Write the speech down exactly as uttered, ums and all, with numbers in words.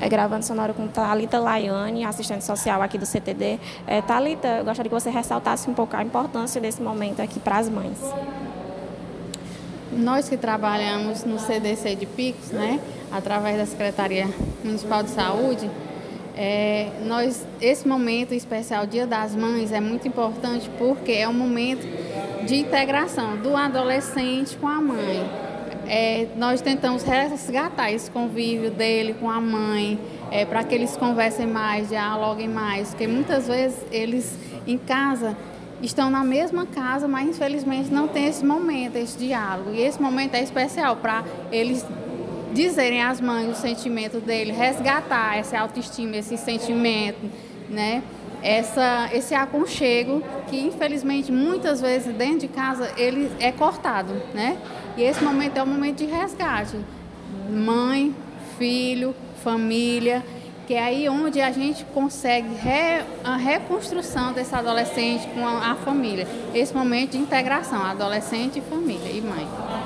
é, gravando sonoro com Thalita Laiane, assistente social aqui do C T D. É, Thalita, eu gostaria que você ressaltasse um pouco a importância desse momento aqui para as mães. Nós que trabalhamos no C D C de Picos, né, através da Secretaria Municipal de Saúde, é, nós, esse momento especial, Dia das Mães, é muito importante porque é um momento de integração do adolescente com a mãe. É, nós tentamos resgatar esse convívio dele com a mãe, é, para que eles conversem mais, dialoguem mais, porque muitas vezes eles em casa estão na mesma casa, mas infelizmente não tem esse momento, esse diálogo. E esse momento é especial para eles dizerem às mães o sentimento dele, resgatar essa autoestima, esse sentimento, né? Essa, esse aconchego que infelizmente muitas vezes dentro de casa ele é cortado, né? E esse momento é um momento de resgate. Mãe, filho, família, que é aí onde a gente consegue re, a reconstrução desse adolescente com a, a família. Esse momento de integração, adolescente, família e mãe.